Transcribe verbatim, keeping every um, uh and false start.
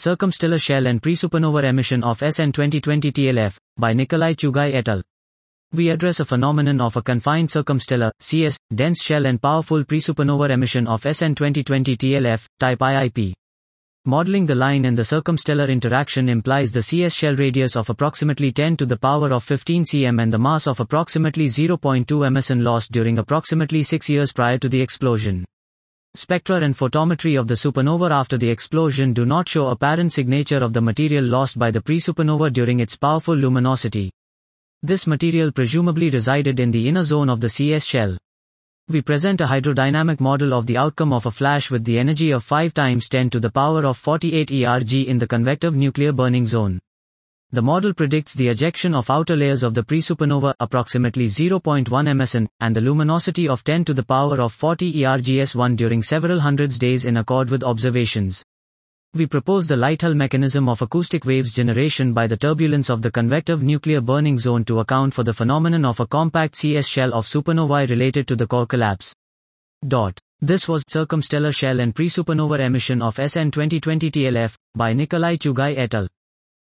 Circumstellar shell and presupernova emission of S N twenty twenty T L F, by Nikolai Chugai et al. We address a phenomenon of a confined circumstellar, C S, dense shell and powerful presupernova emission of S N twenty twenty T L F, type I I P. Modeling the line in the circumstellar interaction implies the C S shell radius of approximately ten to the power of fifteen centimeters and the mass of approximately zero point two meson lost during approximately six years prior to the explosion. Spectra and photometry of the supernova after the explosion do not show apparent signature of the material lost by the presupernova during its powerful luminosity. This material presumably resided in the inner zone of the C S shell. We present a hydrodynamic model of the outcome of a flash with the energy of five times ten to the power of forty-eight E R G in the convective nuclear burning zone. The model predicts the ejection of outer layers of the presupernova approximately zero point one meson, and the luminosity of ten to the power of forty E R G S one during several hundreds days in accord with observations. We propose the Light-Hull mechanism of acoustic waves generation by the turbulence of the convective nuclear burning zone to account for the phenomenon of a compact C S shell of supernovae related to the core collapse. Dot. This was Circumstellar shell and presupernova emission of S N twenty twenty T L F, by Nikolai Chugai et al.